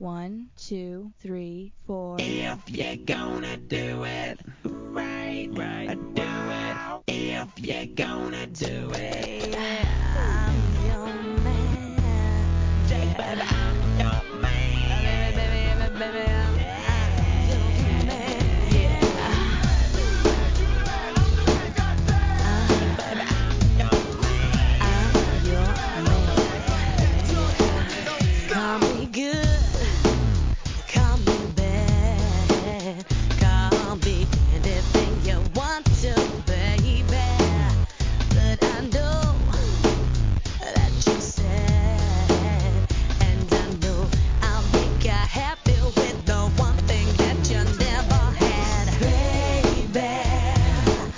1, 2, 3, 4. If you're gonna do it right, do it. If you're gonna do it, Yeah.